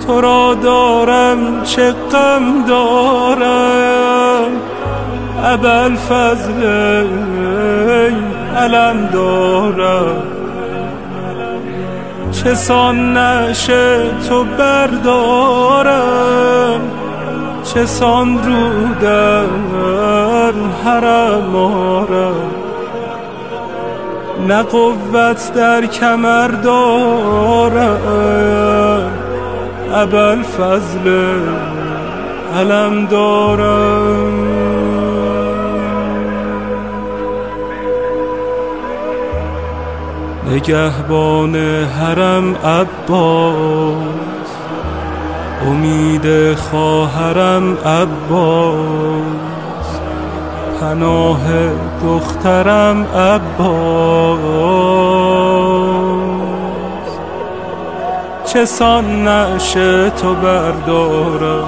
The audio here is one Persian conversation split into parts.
تو را دارم چه غم دارم، ابوالفضل علم دارم. چه سان نعش تو بردارم، چه سان رو در حرم آرم. نه قوت در کمر دارم، ابوالفضل علم دارم. نگهبان حرم عباس، امید خواهرم عباس، پناه دخترم عباس. چه سان نعش تو بردارم،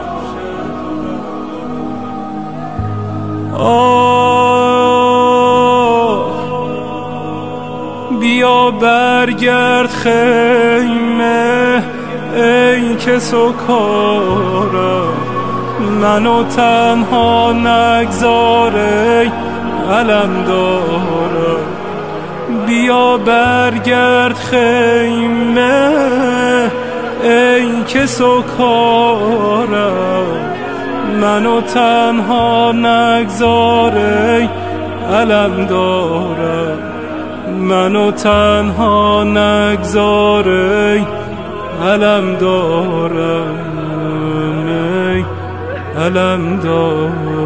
بیا برگرد خیمه ای که سکارم، منو تنها نگذار ای علم دارم. بیا برگرد خیمه ای که سکارم، منو تنها نگذار ای علم دارم. منو تنها نگذار ای علم دارم، ای علم دارم.